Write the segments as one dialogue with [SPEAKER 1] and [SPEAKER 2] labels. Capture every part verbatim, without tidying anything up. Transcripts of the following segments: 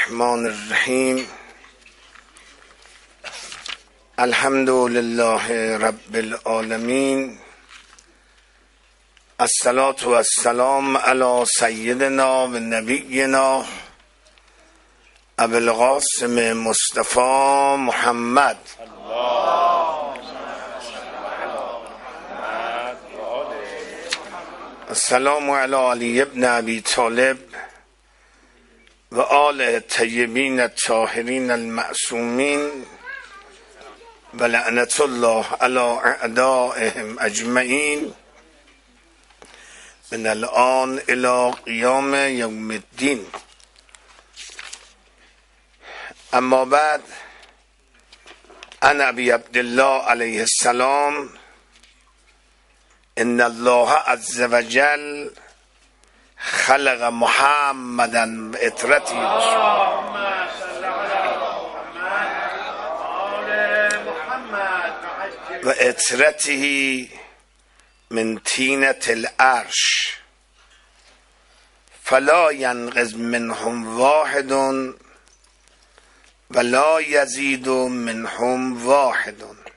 [SPEAKER 1] الرحمن الرحیم. الحمد لله رب العالمین. الصلاة و السلام علی سیدنا و نبینا ابو القاسم مصطفی محمد. السلام علی علی ابن ابی طالب و آل طیبین الطاهرین المعصومین و لعنت الله علی اعدائهم اجمعین من الان الی قیام یوم الدین. اما بعد، عن ابی عبدالله علیه السلام ان الله عز وجل خلق محمدا و اطرته و اطرته من طینة العرش فلا ینقص منهم واحد ولا یزید منهم واحد.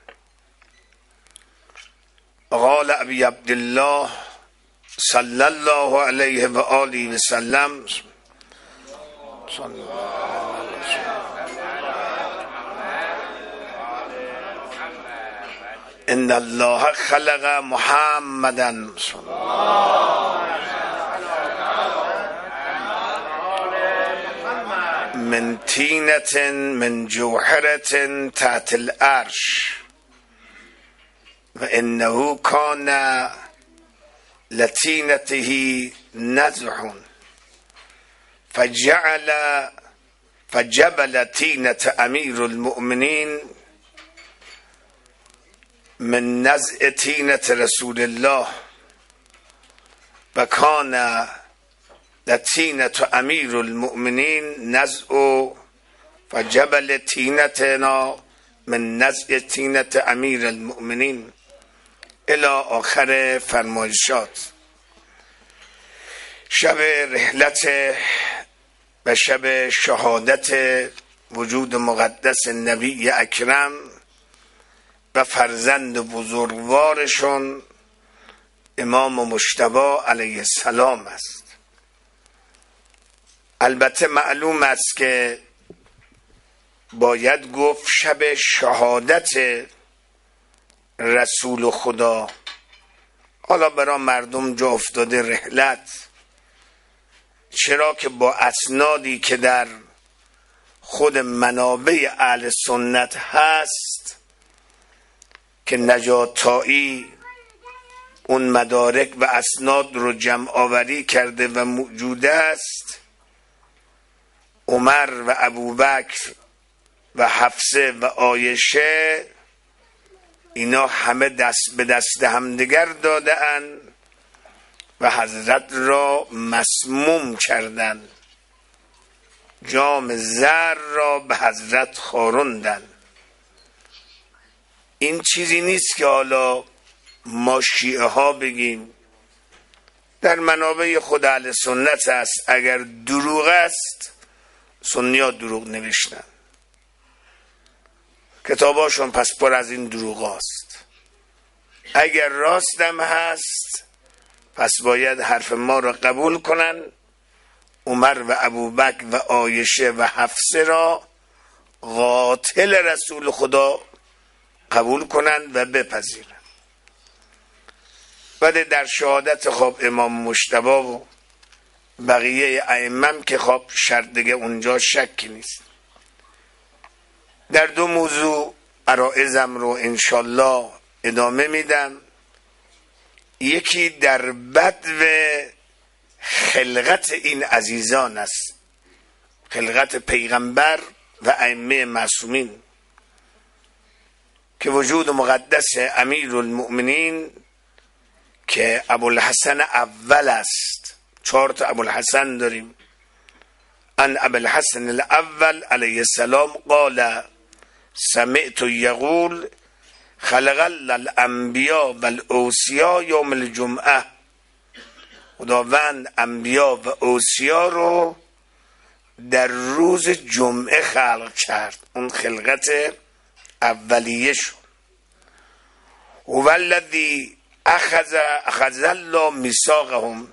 [SPEAKER 1] قال ابی عبدالله صلی الله علیه و آله و سلم ان الله خلق محمدا من طینة من جوهرة تحت العرش و انه کان لطینته نزح فجعل فجبل طینة امیر المؤمنین من نزع طینة رسول الله و کان لطینة امیر المؤمنین نزع فجبل طینتنا من نزع طینة امیر المؤمنین الی آخر فرمایشات. شب رحلت و شب شهادت وجود مقدس نبی اکرم و فرزند بزرگوارشون امام مجتبی علیه السلام است. البته معلوم است که باید گفت شب شهادت رسول خدا. حالا برای مردم جا افتاده رحلت، چرا که با اسنادی که در خود منابع اهل سنت هست که نجات طایی اون مدارک و اسناد رو جمع آوری کرده و موجود است، عمر و ابوبکر و حفصه و عایشه اینا همه دست به دست همدیگر داده اند و حضرت را مسموم کردند، جام زر را به حضرت خوراندند. این چیزی نیست که حالا ما شیعه ها بگیم، در منابع خود اهل سنت است. اگر دروغ است سنی ها دروغ نوشتن، کتاباشون پس پر از این دروغ است. اگر راستم هست پس باید حرف ما را قبول کنن، عمر و ابوبکر و عایشه و حفصه را قاتل رسول خدا قبول کنند و بپذیرند. بعد در شهادت خب امام مجتبی و بقیه ائمه که خب شرط دیگه اونجا شکی نیست. در دو موضوع عرائضم رو انشالله ادامه میدم. یکی در بدو خلقت این عزیزان است، خلقت پیغمبر و ائمه معصومین، که وجود مقدس امیر المؤمنین که ابوالحسن اول است. چهار تا ابوالحسن داریم. ان ابوالحسن الاول علیه السلام قال سمعت یقول خلق الانبیاء و الاوصیا یوم الجمعه. خداوند انبیا و اوصیا رو در روز جمعه خلق کرد، اون خلقت اولیه شد. هو الذی اخذ اخذ الله میثاقهم،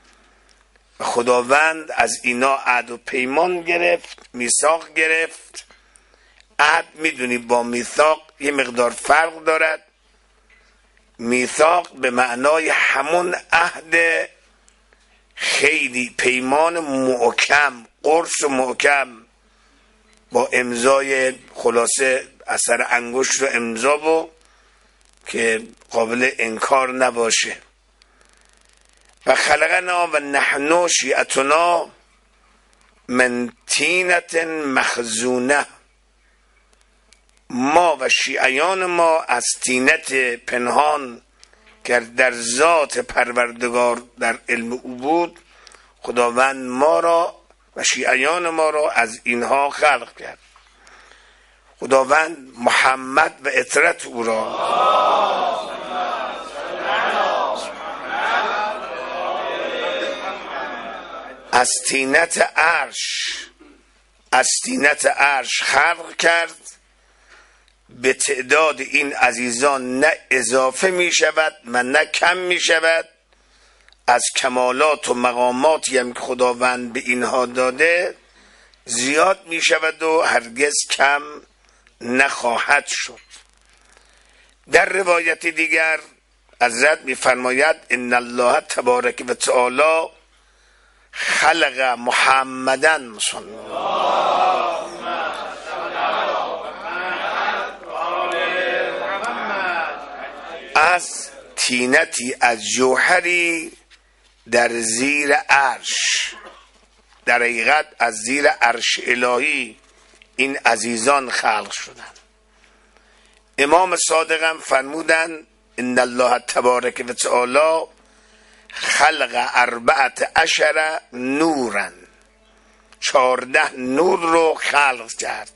[SPEAKER 1] خداوند از اینا عهد و پیمان گرفت، میثاق گرفت. عهد میدونی با میثاق یه مقدار فرق دارد. میثاق به معنای همون عهد خیلی پیمان محکم، قرص محکم با امضای خلاصه اثر انگشت و امضا و که قابل انکار نباشه. و خلقنا و نحن شیعتنا من طینة مخزونه، ما و شیعیان ما از طینت پنهان که در ذات پروردگار در علم او بود، خداوند ما را و شیعیان ما را از اینها خلق کرد. خداوند محمد و اطرت او را از طینت عرش از طینت عرش خلق کرد. به تعداد این عزیزان نه اضافه می شود و نه کم می شود. از کمالات و مقاماتی هم که خداوند به اینها داده زیاد می شود و هرگز کم نخواهد شد. در روایت دیگر حضرت می فرماید ان الله تبارک و تعالی خلق محمدن صلی الله از طینتی از جوهری در زیر عرش، در حقیقت از زیر عرش الهی این عزیزان خلق شدند. امام صادقم فرمودند ان الله تبارک و تعالی خلق اربعت عشر نورن، چارده نور رو خلق کرد.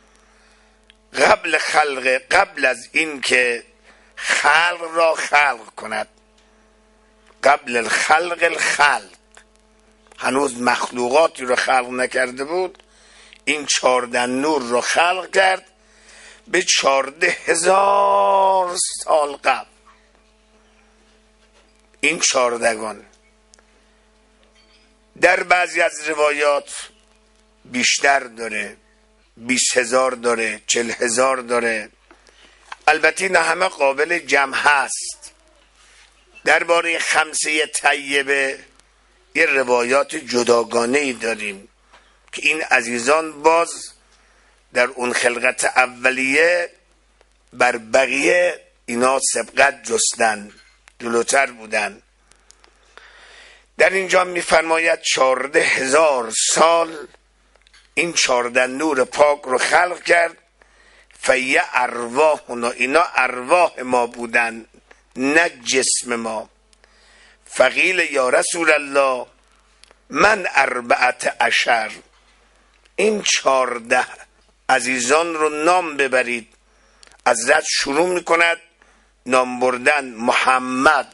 [SPEAKER 1] قبل خلق قبل از این که خلق را خلق کند، قبل الخلق الخلق، هنوز مخلوقاتی رو خلق نکرده بود، این چارده نور رو خلق کرد به چارده هزار سال قبل. این چاردگان در بعضی از روایات بیشتر داره، بیست هزار داره، چل هزار داره. البته این همه قابل جمع هست. درباره خمسه طیبه یه روایات جداگانه‌ای داریم که این عزیزان باز در اون خلقت اولیه بر بقیه اینا سبقت جستن، جلوتر بودن. در اینجا میفرماید چارده هزار سال این چارده نور پاک رو خلق کرد. فیه ارواحنا، اینا ارواح ما بودن نه جسم ما. فقیل یا رسول الله من اربعت عشر، این چارده عزیزان رو نام ببرید. حضرت شروع میکند نام بردن محمد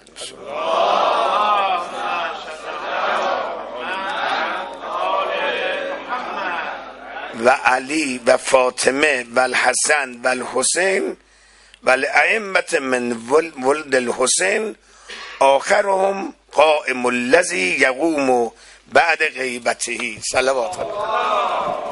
[SPEAKER 1] و علی و فاطمه و الحسن و الحسین و الائمه من ولد الحسین، آخرهم قائم الذی یقوم بعد غیبته. صلوات الله.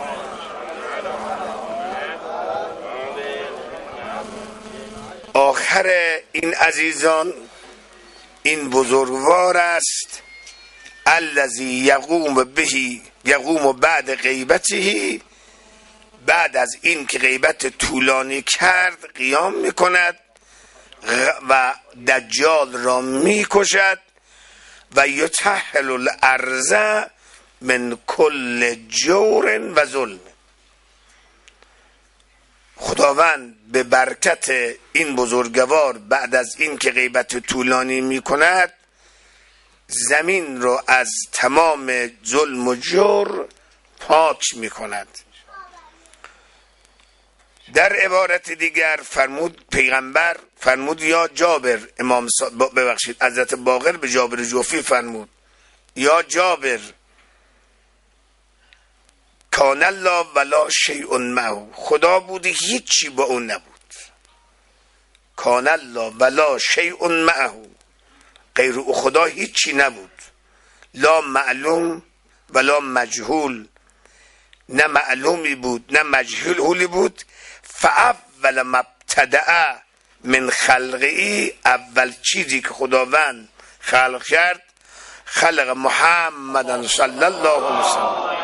[SPEAKER 1] آخر این عزیزان این بزرگوار است الذی یقوم بهی یقوم بعد غیبته، بعد از این که غیبت طولانی کرد قیام میکند و دجال را میکشد و یطهل الارض من کل جور و ظلم. خداوند به برکت این بزرگوار بعد از این که غیبت طولانی میکند زمین رو از تمام ظلم و جور پاک میکند. در عبارت دیگر فرمود پیغمبر فرمود یا جابر، امام ببخشید حضرت باقر به جابر جوفی فرمود یا جابر کان الله ولا شیء معه، خدا بوده هیچی با اون نبود. کان الله ولا شیء معه، غیر او خدا هیچی نبود. لا معلوم ولا مجهول، نه معلومی بود نه مجهولی بود. فاول مبتدع من خلقی، اول چیزی که خداوند خلق کرد خلق محمد صلی الله علیه وسلم.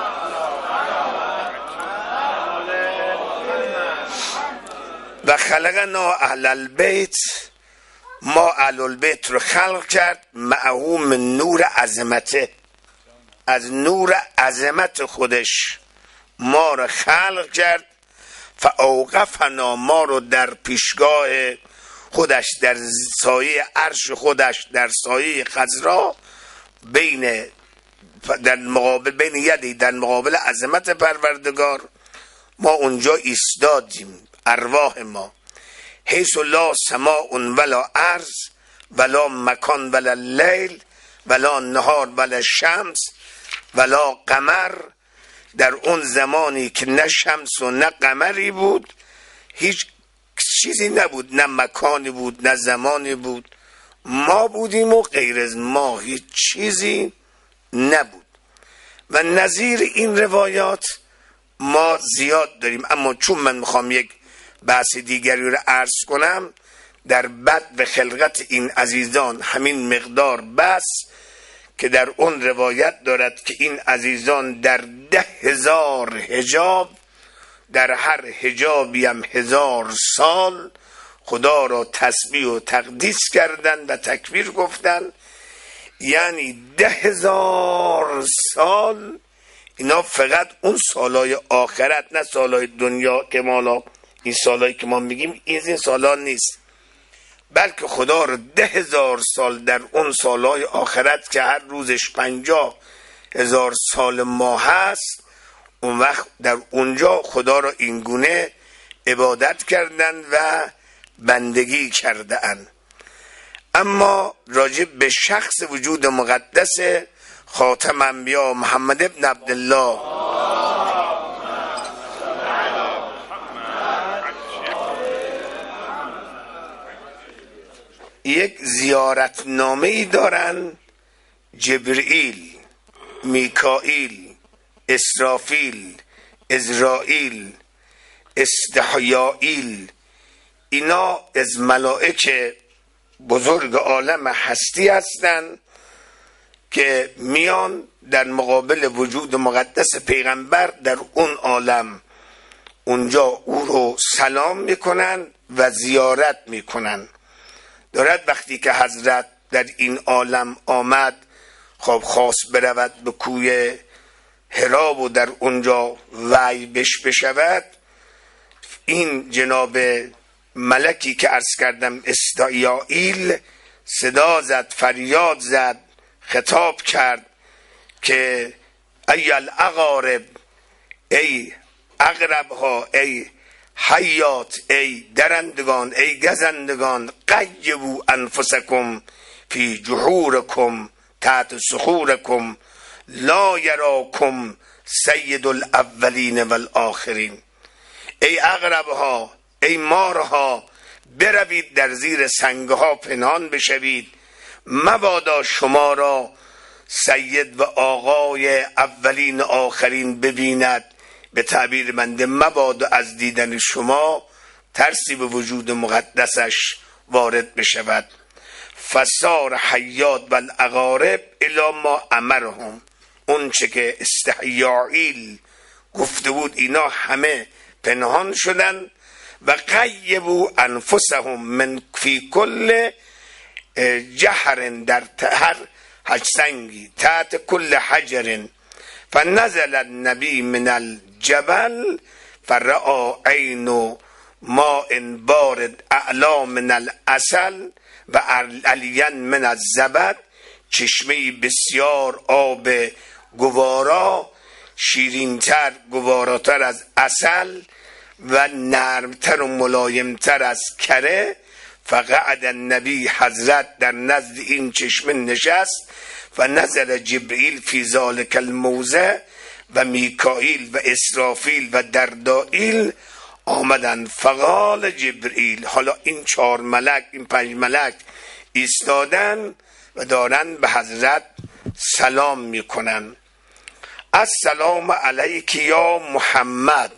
[SPEAKER 1] و خلقنا اهل البیت، ما اهل البیت رو خلق کرد معه من نور عظمته، از نور عظمت خودش ما رو خلق کرد. فاوقفنا، ما رو در پیشگاه خودش، در سایه عرش خودش، در سایه خضرا، بین در مقابل بین یدی، در مقابل عظمت پروردگار ما اونجا ایستادیم، ارواح ما. حیث لا سماء ولا ارض ولا مکان ولا لیل ولا نهار ولا شمس ولا قمر، در اون زمانی که نه شمس و نه قمری بود، هیچ چیزی نبود، نه مکانی بود نه زمانی بود، ما بودیم و غیر از ما هیچ چیزی نبود. و نظیر این روایات ما زیاد داریم، اما چون من میخوام یک بحث دیگری رو عرض کنم، در بدء خلقت این عزیزان همین مقدار بس که در اون روایت دارد که این عزیزان در ده هزار حجاب، در هر حجابی هم هزار سال خدا را تسبیح و تقدیس کردن و تکبیر گفتن. یعنی ده هزار سال، اینا فقط اون سالای آخرت، نه سالای دنیا که مالا این سالایی که ما میگیم این این سالا نیست، بلکه خدا رو ده هزار سال در اون سالهای آخرت که هر روزش پنجاه هزار سال ما هست، اون وقت در اونجا خدا را اینگونه عبادت کردن و بندگی کردن. اما راجع به شخص وجود مقدس خاتم انبیا محمد ابن عبدالله یک زیارتنامه ای دارن. جبرئیل، میکائیل، اسرافیل، ازرائیل، استحیائیل، اینا از ملائک بزرگ عالم هستی هستند که میان در مقابل وجود مقدس پیغمبر در اون عالم، اونجا او رو سلام میکنن و زیارت میکنن. دارد وقتی که حضرت در این عالم آمد، خب خواست برود به کوی حرا و در اونجا وحی بش بشود، این جناب ملکی که عرض کردم استحیائیل صدا زد، فریاد زد، خطاب کرد که ای الاقارب، ای اقرب ها، ای حیات، ای درندگان، ای گزندگان، قیبوا انفسکم فی جحورکم تحت صخورکم لا یراکم سید الاولین والآخرین. ای اقرب ها، ای مارها، بروید در زیر سنگها پنهان بشوید، مبادا شما را سید و آقای اولین و آخرین ببیند. به تعبیر بنده مبادا از دیدن شما ترسی به وجود مقدسش وارد بشود. فصار حیات و الاقارب الی ما امرهم، اون چه که استحیائیل گفته بود اینا همه پنهان شدن. و قیبوا انفسهم من فی کل جحر، در هر حجسنگی، تحت کل حجر. فنزل النبی من الجبل فرعا عین ماء بارد اعلا من العسل و علیا من الزبد، چشمه بسیار آب گوارا، شیرینتر گواراتر از عسل و نرمتر و ملایمتر از کره. فقعد النبی، حضرت در نزد این چشمه نشست. و نزل جبرئیل فی ذلک الموضع، و میکائیل و اسرافیل و دردائیل آمدن. فقال جبرئیل، حالا این چهار ملک، این پنج ملک ایستادن و دارن به حضرت سلام میکنن. السلام علیک یا محمد.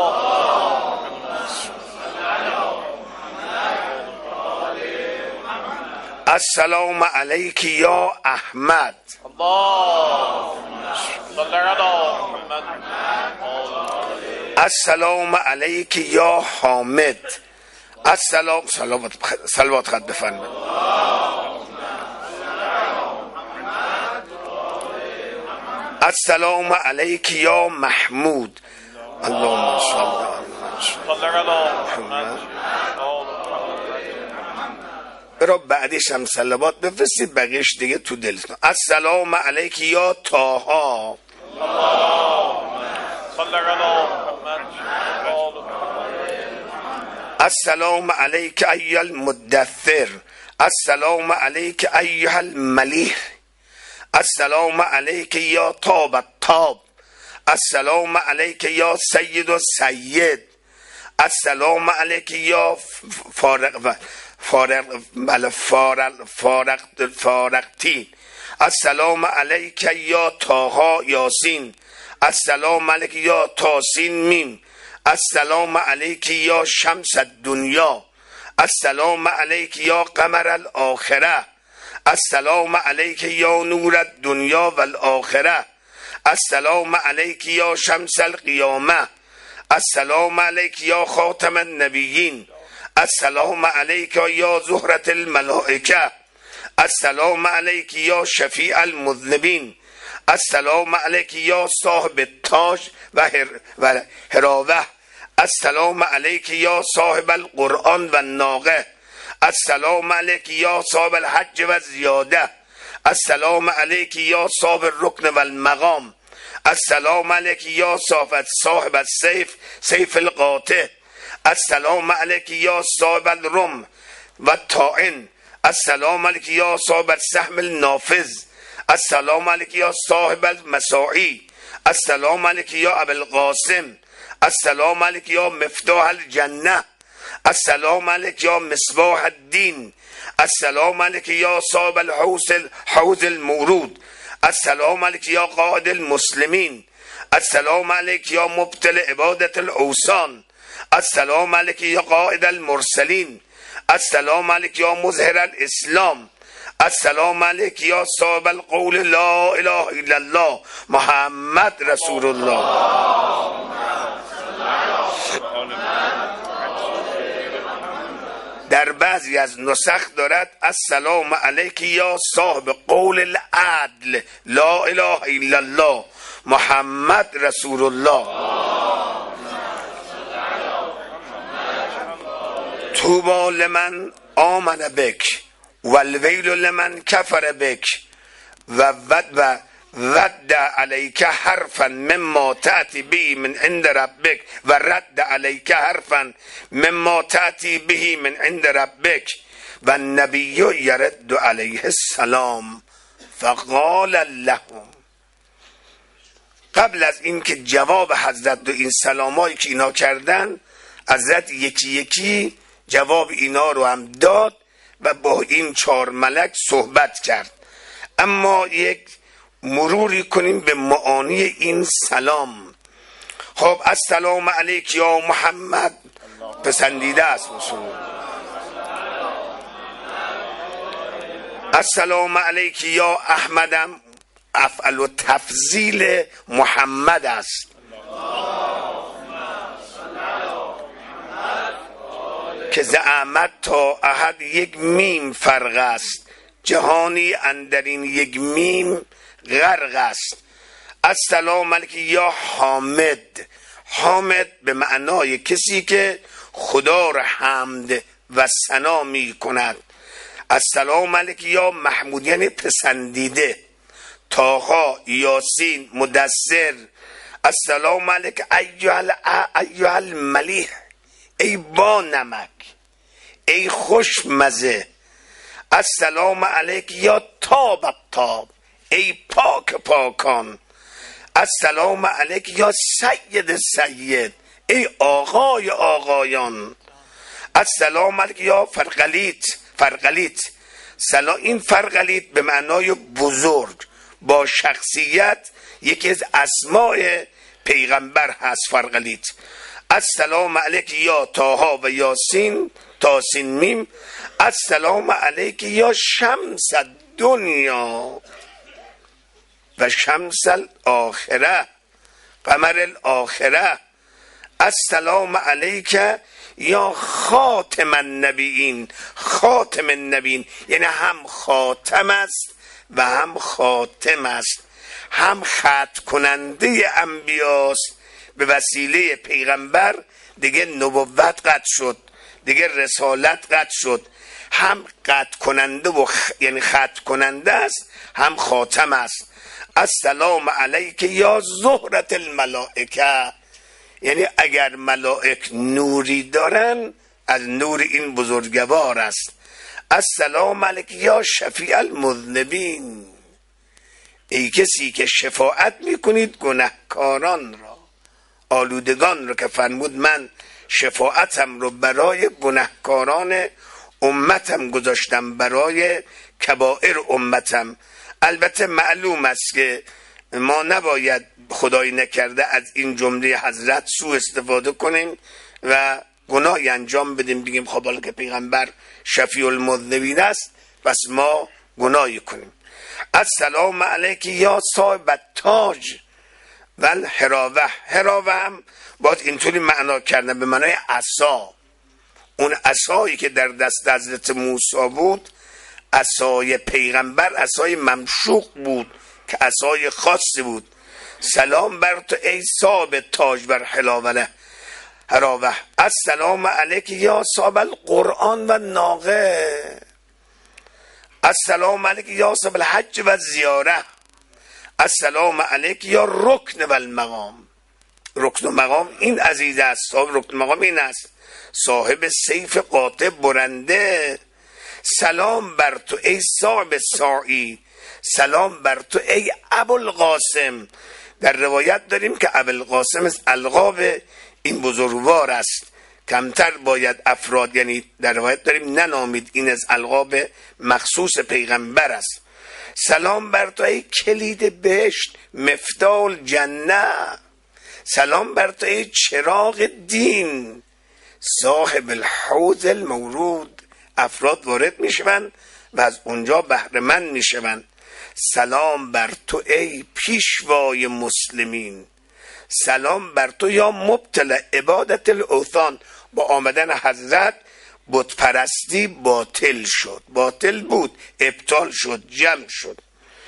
[SPEAKER 1] السلام علیک یا احمد. السلام علیک یا حامد. السلام صلوات خط بفرمایید. السلام علیک یا محمود. اللهم صل علی محمد. برای بعدش هم صلوات بفرستید، بقیش دیگه تو دلتون. السلام علیک یا طاها. السلام علیک ایها المدثر. السلام علیک ایها الملیح. السلام علیک یا تاب التاب. السلام علیک یا سید و سید. السلام علیک یا فارق فارق بله فارق فارق فارقتی. السلام علیک یا طاها یاسین. السلام علیک یا تاسین میم. السلام علیک یا شمس الدنیا. السلام علیک یا قمر الاخره. السلام علیک یا نور الدنیا والآخره. السلام علیک یا شمس القیامه. السلام علیک یا خاتم النبیین. السلام علیک یا زهرة الملائکه. السلام علیک یا شفیع المذنبین. السلام علیک یا صاحب التاج و هراوه. السلام علیک یا صاحب القرآن و الناقه. السلام علیک یا صاحب الحج و زیاده. السلام علیک یا صاحب الرکن و المقام. السلام علیک یا صاحب صاحب السیف سیف القاطع. السلام علیک یا صاحب الرم و الطاعن. السلام علیک یا صاحب السهم النافذ. السلام علیک یا صاحب المساعی. السلام علیک یا ابو القاسم. السلام علیک یا مفتاح الجنه. السلام علیک یا مصباح الدین. السلام علیک یا صاحب الحوض حوض المورود. السلام علیک یا قائد المسلمین. السلام علیک یا مبطل عبادت الاوثان. السلام علیک یا قائد المرسلین. السلام علیک یا مظهر الاسلام. السلام علیک یا صاحب القول لا اله الا الله محمد رسول الله. در بعضی از نسخ دارد السلام علیک یا صاحب قول العدل لا اله الا الله محمد رسول الله. طوبی لمن آمن بک والویل لمن کفر بک و ود ود علیک حرفا مما تأتی به من عند ربک و رد علیک حرفا مما تأتی به من عند ربک و النبی یرد علیه السلام فقال لهم. قبل از این که جواب حضرت دو این سلامایی که اینا کردن، حضرت یکی یکی جواب اینا رو هم داد و با این چهار ملک صحبت کرد. اما یک مروری کنیم به معانی این سلام. خب السلام علیک یا محمد پسندیده است رسول. السلام علیک یا احمدم افعل و تفضیل محمد است که زعامت تا احد یک میم فرق است، جهانی اندرین یک میم غرق است. السلام علیک یا حامد. حامد به معنای کسی که خدا را حمد و ثنا می کند. السلام علیک یا محمود یعنی پسندیده. طاها یاسین مدثر. السلام علیک ایها الملیح ای با نمک ای خوش مزه. السلام علیک یا تاب التاب ای پاک پاکان. السلام علیک یا سید سید، ای آقای آقایان. السلام علیک یا فرقلیت فرقلیت. سلام، این فرقلیت به معنای بزرگ، با شخصیت، یکی از اسماء پیغمبر هست فرقلیت. السلام علیک یا طه و یاسین، تاسین میم. السلام علیک یا شمس الدنیا و شمس الاخره، قمر الاخره. السلام علیک یا خاتم النبیین، خاتم النبیین یعنی هم خاتم است و هم خاتم است، هم ختم کننده انبیاست، به وسیله پیغمبر دیگه نبوت قطع شد، دیگه رسالت قطع شد، هم قطع کننده و خ... یعنی ختم کننده است، هم خاتم است. السلام علیک یا زهرة الملائکه، یعنی اگر ملائک نوری دارن از نور این بزرگوار است. السلام علیک یا شفیع المذنبین، ای کسی که شفاعت میکنید گناهکاران را، آلودگان را، که فرمود من شفاعتم رو برای گناهکاران امتم گذاشتم، برای کبائر امتم. البته معلوم است که ما نباید خدای نکرده از این جمله حضرت سوء استفاده کنیم و گناهی انجام بدیم، بگیم خب حالا که پیغمبر شفیع المذنبین است پس ما گناهی کنیم. السلام علیک یا صاحب التاج و الحراوه. حراوه هم باید اینطوری معنا کردن به معنای عصا، اون عصایی که در دست حضرت موسی بود، عصای پیغمبر عصای ممشوق بود که عصای خاصی بود. سلام بر تو ای صاحب تاج بر حلاوه حراوه. السلام علیک یا صاحب القرآن و ناقه. السلام علیک یا صاحب الحج و زیاره. السلام علیک یا رکن و المقام. رکن و مقام این عزیز است، صاحب رکن و مقام این است، صاحب سیف قاطع برنده. سلام بر تو ای صاحب ساعی. سلام بر تو ای ابوالقاسم. در روایت داریم که ابوالقاسم از القاب این بزرگوار است، کمتر باید افراد، یعنی در روایت داریم ننامید، این از القاب مخصوص پیغمبر است. سلام بر تو ای کلید بهشت، مفتاح جنه. سلام بر تو ای چراغ دین، صاحب الحوض المورود. افراد وارد میشوند و از اونجا بهره مند میشوند. سلام بر تو ای پیشوای مسلمین. سلام بر تو یا مبتل عبادت الاوثان. با آمدن حضرت بت پرستی باطل شد، باطل بود، ابطال شد، جمع شد.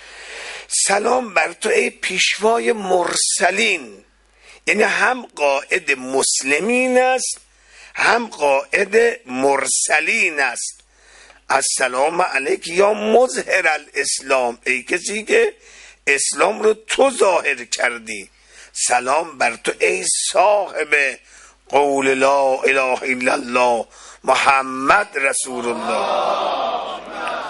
[SPEAKER 1] سلام بر تو ای پیشوای مرسلین، یعنی هم قائد مسلمین است هم قائد مرسلین است. السلام علیک یا مظهر الاسلام، ای کسی که اسلام رو تو ظاهر کردی. سلام بر تو ای صاحب قول لا اله الا الله محمد رسول الله.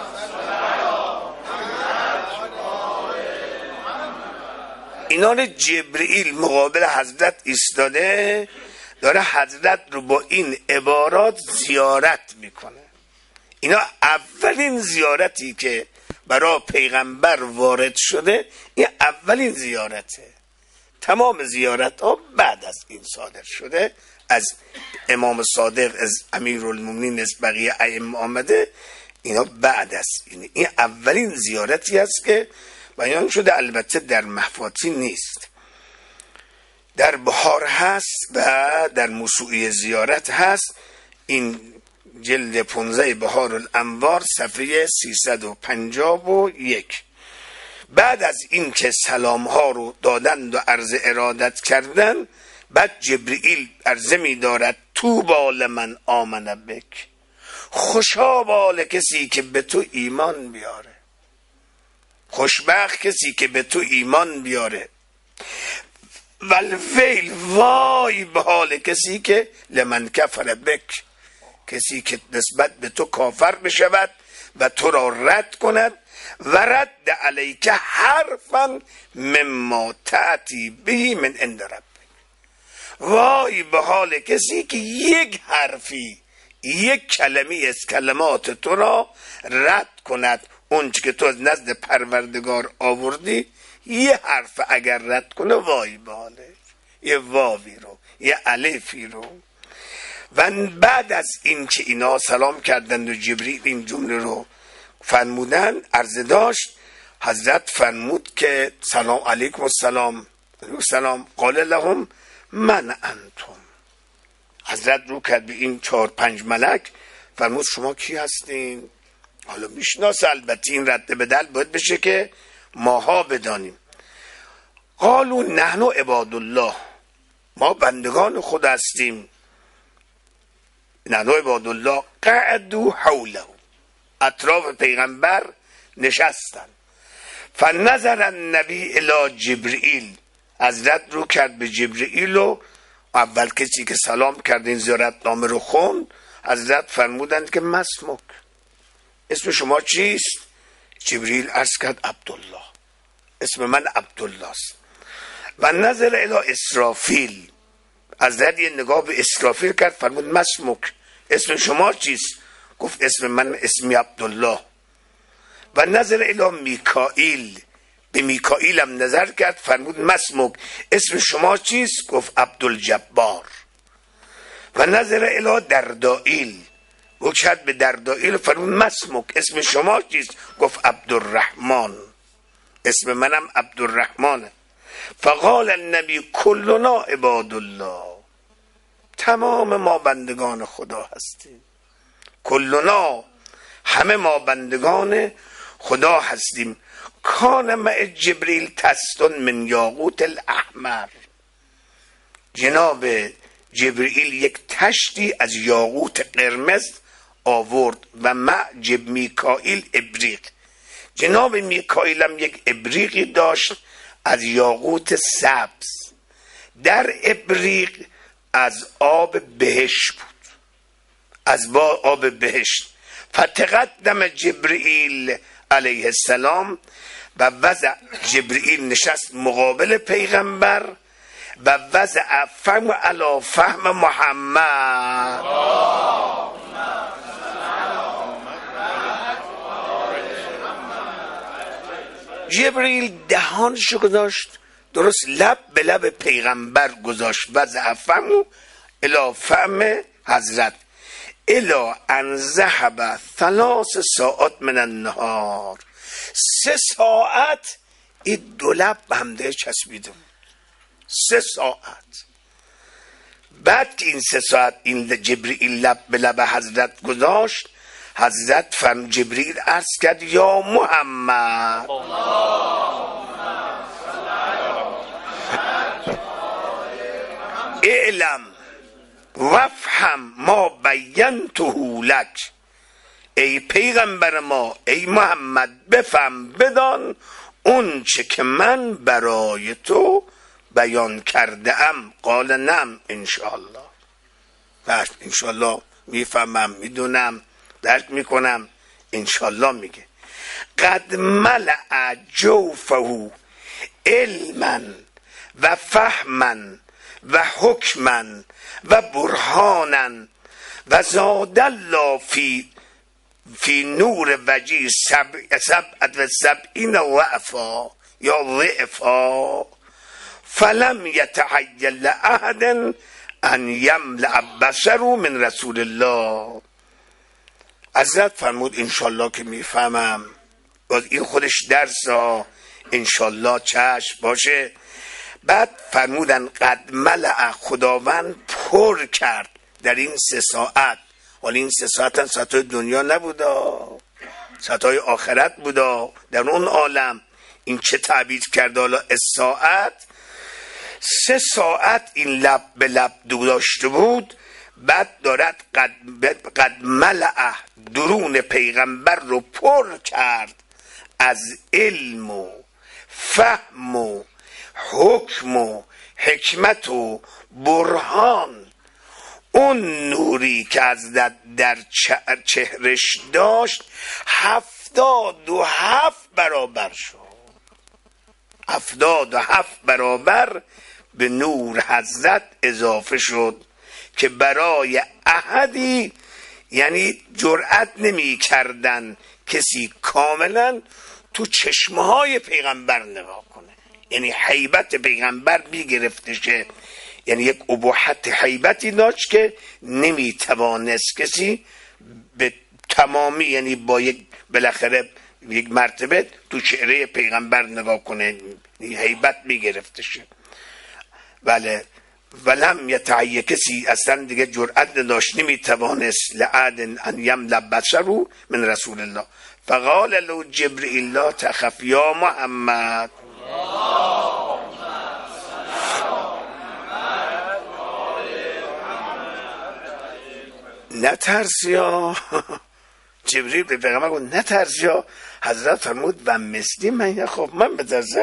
[SPEAKER 1] اینا رو جبرئیل مقابل حضرت ایستاده، داره حضرت رو با این عبارات زیارت میکنه. اینا اولین زیارتی که برای پیغمبر وارد شده، این اولین زیارته. تمام زیارت ها بعد از این صادر شده، از امام صادق، از امیرالمومنین، از بقیه ائمه آمده، اینا بعد است. این, این اولین زیارتی است که بیان شده، البته در محفاتی نیست، در بهار هست و در موسوعی زیارت هست. این جلد پانزده بهار الانوار صفحه سیصد و پنجاه و یک. بعد از این که سلام ها رو دادند و عرض ارادت کردن، بعد جبرئیل عرضه می دارد طوبی لمن آمن بک، خوشا بال کسی که به تو ایمان بیاره، خوشبخت کسی که به تو ایمان بیاره. والویل، وای به حال کسی که لمن کفر بک، کسی که نسبت به تو کافر بشود و تو را رد کند و رد علیک حرفا مما تأتی به من عند ربک. وای به حال کسی که یک حرفی، یک کلمه از کلمات تو را رد کند. اون چی که تو از نزد پروردگار آوردی یه حرف اگر رد کنه، وای به حالش. یه واوی رو، یه الفی رو. و بعد از این که اینا سلام کردند و جبریل این جمله رو فرمودن عرضه داشت، حضرت فرمود که سلام علیکم و سلام سلام. قال لهم من انتم. حضرت رو کرد به این چهار پنج ملک، فرمود شما کی هستین؟ حالا میشناسه، البته این رد بدل باید بشه که ماها بدانیم. قالوا نحن عباد الله، ما بندگان خود هستیم. نحن عباد الله قعدوا حوله، اطراف پیغمبر نشستن. فنظر النبی الی جبرئیل، حضرت رو کرد به جبرئیل و اول کسی که سلام کرد این زیارتنامه رو خوند، حضرت فرمودند که مسمک، اسم شما چیست؟ جبرئیل عرض کرد عبدالله، اسم من عبدالله است. و نظر الی اسرافیل، حضرت یه نگاه به اسرافیل کرد، فرمود مسمک، اسم شما چیست؟ گفت اسم من اسمی عبدالله. و نظر الی میکائیل، به میکائیل هم نظر کرد، فرمود مسمک، اسم شما چیست؟ گفت عبدالجبار. و نظر الی دردائیل، و کرد به دردائیل، فرمود مسمک، اسم شما چیست؟ گفت عبدالرحمن، اسم منم عبدالرحمنه. فقال النبی کلنا عباد الله، تمام ما بندگان خدا هستیم. کلنا، همه ما بندگان خدا هستیم. کان مع جبریل تستن من یاقوت الاحمر، جناب جبریل یک تشتی از یاقوت قرمز آورد. و مع جب میکائیل ابریق، جناب میکائیل هم یک ابریقی داشت از یاقوت سبز. در ابریق از آب بهشت بود، از با آب بهشت. فتقدم جبریل علیه السلام، و وضع جبریل نشست مقابل پیغمبر و وضع فهم علی فهم محمد. جبریل دهانشو گذاشت درست لب به لب پیغمبر گذاشت، وضع فهم الی فهم حضرت. الی ان ذهب ثلاث ساعات من النهار، سه ساعت این دو لب به همده چسبیده، سه ساعت. بعد که این سه ساعت این جبریل لب به لب حضرت گذاشت، حضرت فرم جبریل عرض کرد یا محمد، اعلم وفهم ما بینته لک، ای پیغمبر ما، ای محمد بفهم بدان اون چه که من برای تو بیان کرده ام. قال نعم انشاءالله، بله انشاءالله میفهمم، میدونم، درک میکنم، انشاءالله میگه. قد ملأ جوفه علما و فهما و حکما و برهانا و زاد الله فی فی نور وجی سبع سبعت و سبعین وعفا یا ضعفا فلم یتحیل لأحد ان یملأ بصره من رسول الله. حضرت فرمود انشالله که میفهمم، باز این خودش درس ها، انشالله چشم باشه. بعد فرمودن قد ملأ، خداوند پر کرد در این سه ساعت. ولی این سه ساعت هم ساعتهای دنیا نبودا، ساعتهای آخرت بودا در اون عالم. این چه تعبیر کرده حالا از ساعت؟ سه ساعت این لب به لب داشته بود. بعد دارد قد, قد ملأ، درون پیغمبر رو پر کرد از علم و فهم و حکم و حکمت و برهان. اون نوری که از در چهرش داشت هفت هفتاد و هفت برابر شد. هفتاد و هفت برابر به نور حضرت اضافه شد که برای احدی یعنی جرأت نمی کردن کسی کاملا تو چشمه های پیغمبر نگاه کنه، یعنی هیبت پیغمبر بی گرفتشه، یعنی یک اباحت هیبتی داشت که نمی توانست کسی به تمامی یعنی با یک بالاخره یک مرتبه تو چهره پیغمبر نگاه کنه، هیبت بی گرفتشه. بله ولم یتعی، کسی اصلا دیگه جرأت نداشت، نمی توانست لعاد ان یملا بصره من رسول الله. فقال له جبرئیل لا تخف یا محمد نترس یا جبرئیل به پیغمبر گفت نترس یا. حضرت فرمود و مثلی من، خب من بترسم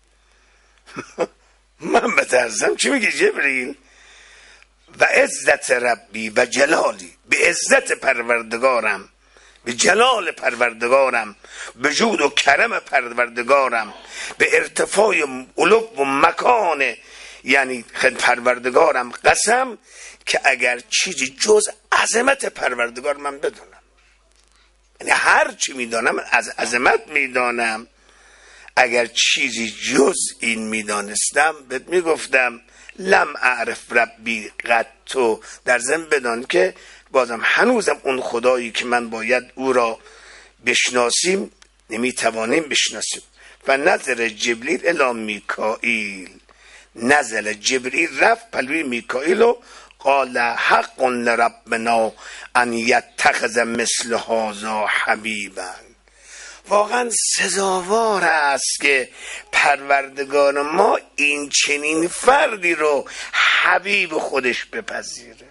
[SPEAKER 1] من بترسم چی میگی جبرئیل؟ و عزت ربی و جلالی، به عزت پروردگارم، به جلال پروردگارم، به جود و کرم پروردگارم، به ارتفاع علو و مکان یعنی خد پروردگارم قسم که اگر چیزی جز عظمت پروردگار من بدونم، یعنی هر چی میدانم از عظمت میدانم، اگر چیزی جز این میدانستم بهت میگفتم لم اعرف ربی قد تو، در ضمن بدان که بازم هنوزم اون خدایی که من باید او را بشناسیم نمیتوانیم بشناسیم. و نظر جبریل الی میکائیل، نزل جبریل رفت پلوی میکائیل و قال حق لربنا ان یتخذ مثل هذا حبیبا، واقعا سزاوار است که پروردگار ما این چنین فردی رو حبیب خودش بپذیره.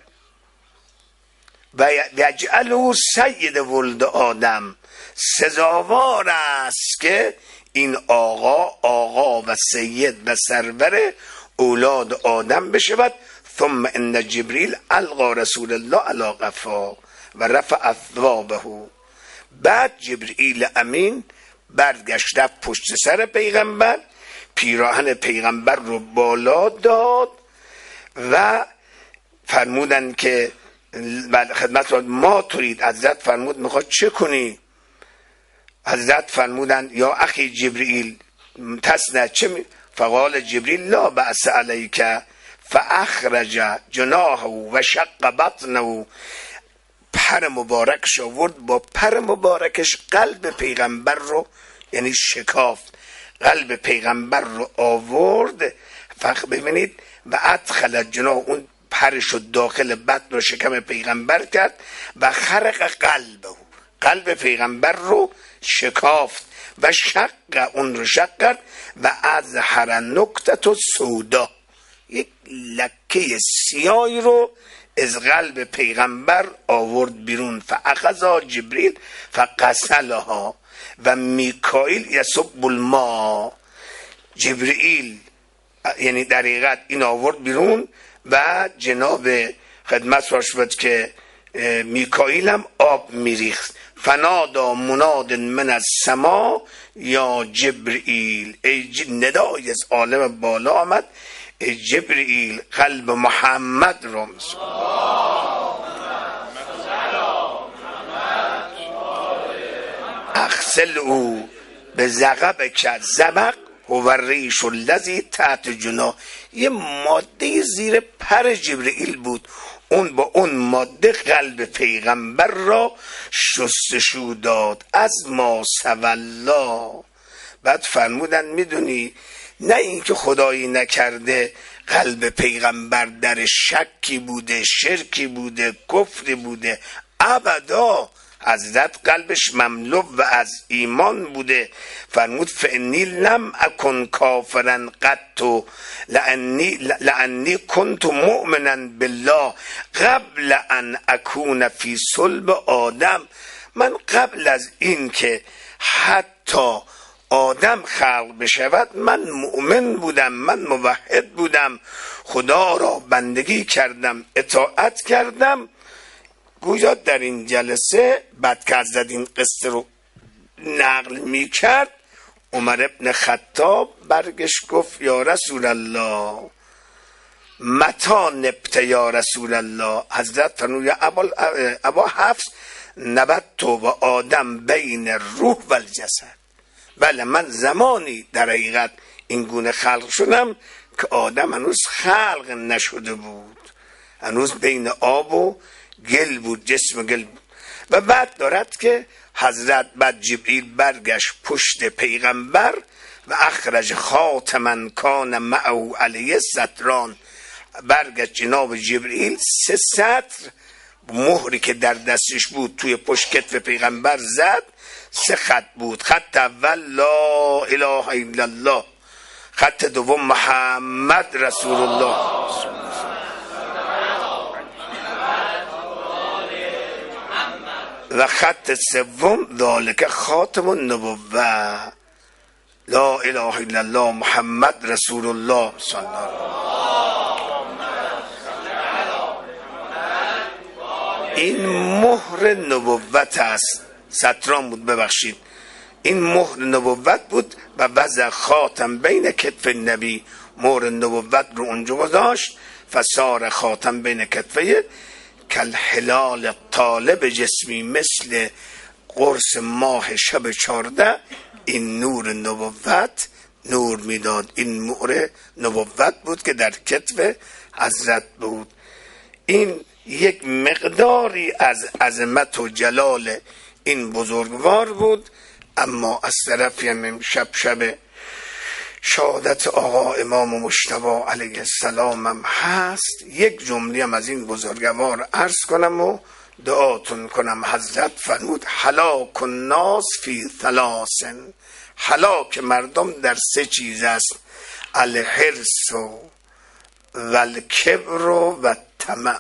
[SPEAKER 1] و یجعله سید ولد آدم، سزاوار است که این آقا آقا و سید و سرور اولاد آدم بشود. ثم ان جبریل القا رسول الله علی قفا و رفع ثوابه، بعد جبرئیل امین برگشت رفت پشت سر پیغمبر، پیراهن پیغمبر رو بالا داد و فرمودن که بعد خدمت را ما ترید. حضرت فرمود میخواد چه کنی؟ حضرت فرمودن یا اخی جبرئیل تسنه چه می؟ فقال جبرئیل لا بأس علیک فاخرج جناحه و شق بطنه، پر مبارکش آورد، با پر مبارکش قلب پیغمبر رو یعنی شکافت، قلب پیغمبر رو آورد. فقط ببینید و ادخل جناح، اون پرش رو داخل بطن و شکم پیغمبر کرد و خرق قلبه، قلب پیغمبر رو شکافت و شق، اون رو شق کرد و از هر نکته و سودا، یک لکه سیاهی رو از قلب پیغمبر آورد بیرون. فاخذ جبریل فغسلها و میکائیل یصب الماء، جبریل یعنی در حقیقت این آورد بیرون و جناب خدمت فرش بود که میکائیل هم آب میریخت. فنادا مناد من السما یا جبریل، ای ندای از عالم بالا آمد ای جبریل قلب محمد رو مسکن. اغسل او به زغب که زبق و ریش الذی تحت جناح، یه ماده زیر پر جبرئیل بود، اون با اون ماده قلب پیغمبر را شستشو داد از ما سولا. بعد فرمودن میدونی نه اینکه خدایی نکرده قلب پیغمبر در شکی بوده، شرکی بوده، کفری بوده، ابدا حضرت قلبش مملو و از ایمان بوده. فرمود فانی لم اکن کافرا قط لانی لانی کنت مؤمنا بالله قبل ان اکون فی صلب آدم، من قبل از این که حتی آدم خلق بشود من مؤمن بودم، من موحد بودم، خدا را بندگی کردم، اطاعت کردم. گویا در این جلسه بعد که حضرت این قصه رو نقل میکرد، عمر ابن خطاب برگشت گفت یا رسول الله متى نبت یا رسول الله. حضرت فرمود ابا حفص نبت و آدم بین روح و الجسد. بله من زمانی در حقیقت این گونه خلق شدم که آدم هنوز خلق نشده بود، هنوز بین آب و گل بود، جسم گل بود. و بعد دارد که حضرت بعد جبریل برگشت پشت پیغمبر و اخرج خاتما کان معه علیه ستران. برگشت جناب جبریل سه سطر مهری که در دستش بود توی پشت کتف پیغمبر زد. سه خط بود، خط اول لا اله الا الله، خط دوم محمد رسول الله و خط سوم ذالک خاتم النبوه لا اله الا الله محمد رسول الله صلی الله علیه و این مهر نبوت است. ستران بود ببخشید، این مهر نبوت بود و وضع خاتم بین کتف نبی، مهر نبوت رو اونجا گذاشت. فصار خاتم بین کتفه کالهلال طالب جسمی، مثل قرص ماه شب چارده. این نور نبوت نور میداد، این مهر نبوت بود که در کتف حضرت بود. این یک مقداری از عظمت و جلال این بزرگوار بود. اما از طرفی هم امشب شب شهادت آقا امام مجتبی علیه السلام هم هست. یک جمله هم از این بزرگوار عرض کنم و دعاتون کنم. حضرت فرمود هلاک الناس فی ثلاث، هلاک مردم در سه چیز است: الحرص و الکبر و طمع.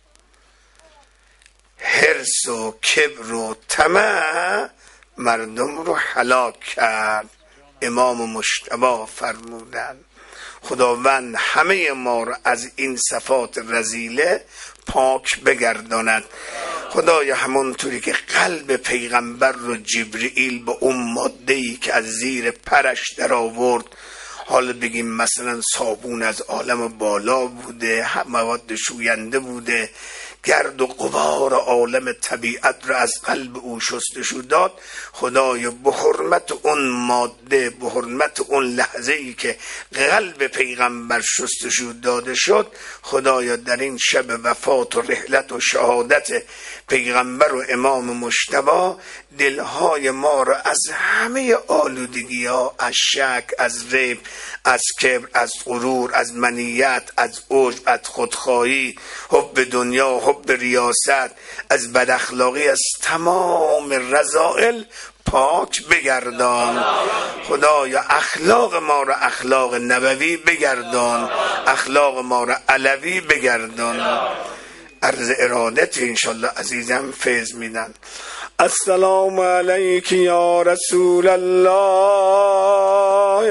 [SPEAKER 1] حرص و کبر و طمع مردم رو هلاک کرد. امام مجتبی فرمودن خداوند همه ما رو از این صفات رذیله پاک بگرداند. خدای همونطوری که قلب پیغمبر رو جبرئیل با اون ماده‌ای که از زیر پرش در آورد، حالا بگیم مثلا صابون از عالم بالا بوده، مواد شوینده بوده، گرد و غبار عالم طبیعت را از قلب او شستشو داد، خدایا به حرمت اون ماده، به حرمت اون لحظه‌ای که قلب پیغمبر شستشو داده شد، خدایا در این شب وفات و رحلت و شهادت پیغمبر و امام مجتبی دلهای ما را از همه آلودگی ها، از شک، از ریب، از کبر، از غرور، از منیت، از عجب، از خودخواهی، حب دنیا، حب ریاست، از بد اخلاقی، از تمام رذائل پاک بگردان. خدایا اخلاق ما را اخلاق نبوی بگردان، اخلاق ما را علوی بگردان. عرض ارادت انشالله عزیزم فیض میدن. السلام علیک یا رسول الله،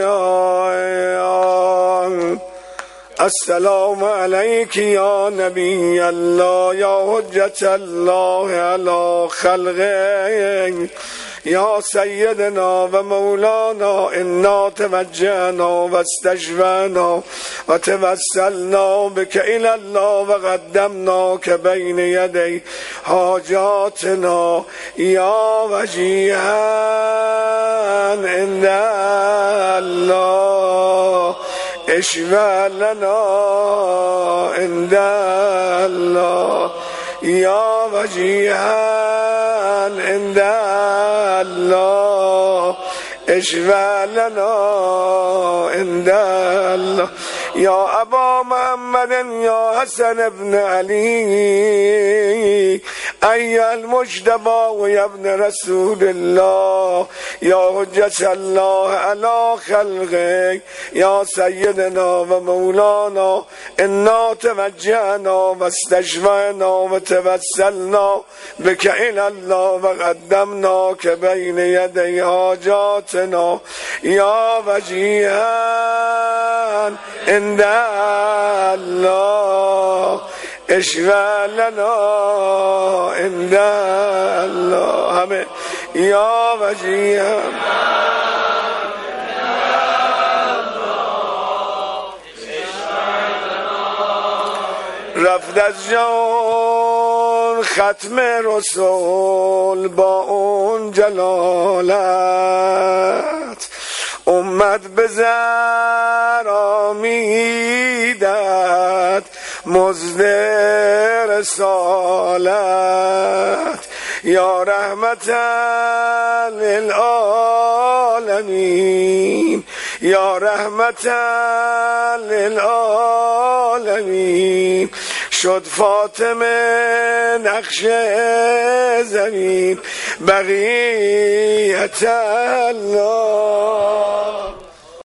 [SPEAKER 1] یا السلام علیک یا نبی الله، یا حجت الله علی خلقه، یا سیدنا و مولانا. انا توجهنا و استشفعنا و توسلنا بک الی الله و قدمناک بین یدی حاجاتنا یا وجیها عند الله، اشفع لنا عند الله یا وجیها عند الله، اشفع لنا عند الله. یا ابا محمد یا حسن ابن علی، ایها المجتبی و ابن رسول الله، یا حجت الله علی خلقه، یا سیدنا و مولانا. انا توجهنا و استشفعنا و توسلنا بک الی الله و قدمناک بین یدی حاجاتنا یا وجیها عند الله، اشفع لنا عند الله. همه یا وجیهم رفت از جان ختم رسول با اون جلالت، امت به زر آمیدت مزد رسالت، یا رحمتا للعالمین یا رحمتا للعالمین. شد فاطمه نقش زمین، بقیت الله.